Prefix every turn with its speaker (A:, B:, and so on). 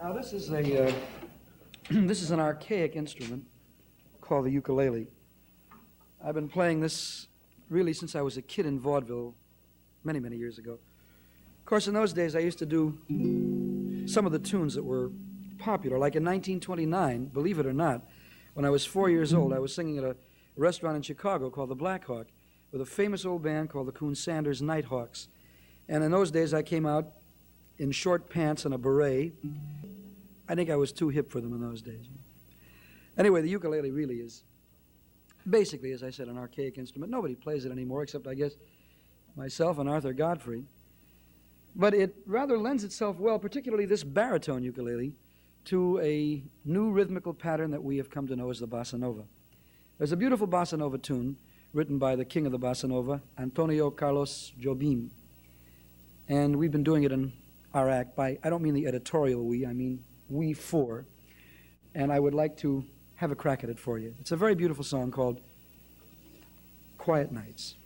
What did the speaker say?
A: Now this is a this is an archaic instrument called the ukulele. I've been playing this really since I was a kid in vaudeville many, many years ago. Of course, in those days I used to do some of the tunes that were popular. Like in 1929, believe it or not, when I was 4 years old, I was singing at a restaurant in Chicago called the Black Hawk with a famous old band called the Coon Sanders Nighthawks. And in those days I came out in short pants and a beret. I think I was too hip for them in those days. Anyway, the ukulele really is basically, as I said, an archaic instrument. Nobody plays it anymore except, I guess, myself and Arthur Godfrey. But it rather lends itself well, particularly this baritone ukulele, to a new rhythmical pattern that we have come to know as the bossa nova. There's a beautiful bossa nova tune written by the king of the bossa nova, Antonio Carlos Jobim. And we've been doing it in our act by, I don't mean the editorial we, I mean we four. And I would like to have a crack at it for you. It's a very beautiful song called Quiet Nights.